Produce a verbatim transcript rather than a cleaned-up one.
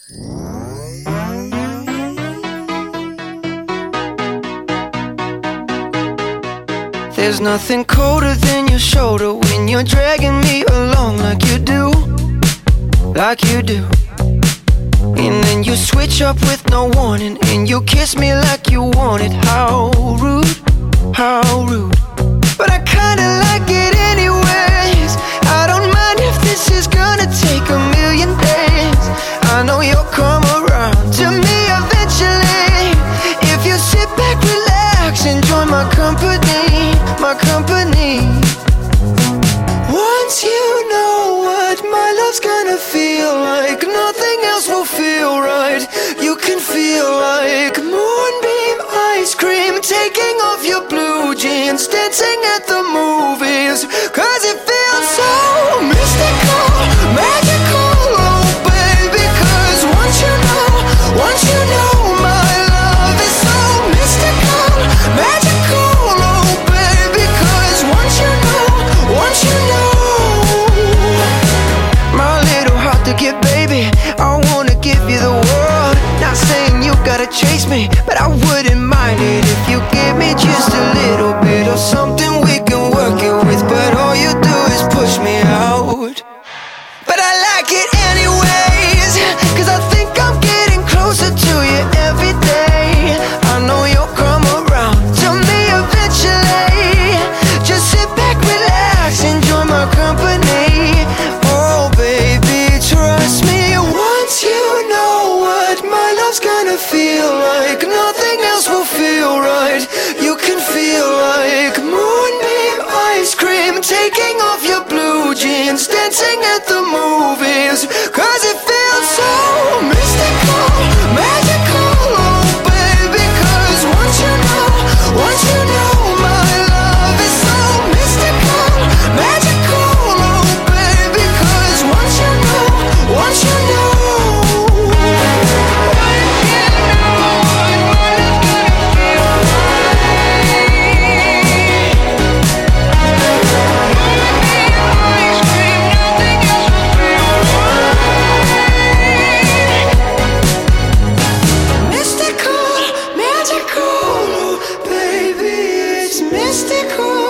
There's nothing colder than your shoulder when you're dragging me along like you do, like you do. And then you switch up with no warning, and you kiss me like you want it. How rude, how rude. But I kinda like it anyways. I don't mind if this is gonna take a million days. I know you'll come around to me eventually. If you sit back, relax, enjoy my company, my company. Once you know what my love's gonna feel like, nothing else will feel right. You can feel like moonbeam ice cream, taking off your blue jeans, dancing at the movies. Cause it feels so mystical, magical, oh baby. Cause once you know, once you know my love is so mystical, magical, oh baby. Cause once you know, once you know, my little heart to get, baby, I wanna give you the world. Not saying you gotta chase me, but I wouldn't mind it if you give me just a little bit of something we can work it with. But all you do is push me out. But I like it anyways, cause I think I'm getting closer to you every day. I know you'll come around to me eventually. Just sit back, relax, enjoy my company. Oh baby, trust me. Once you know what my love's gonna feel like, nothing else will feel right. You can feel like moonbeam ice cream, taking off your blue jeans, dancing at the movies. Cause it feels so mystical, magical, oh baby. Cause once you know, once you know my love is so mystical, magical, oh baby. Cause once you know, once you know, mystical, magical, oh baby, it's mystical.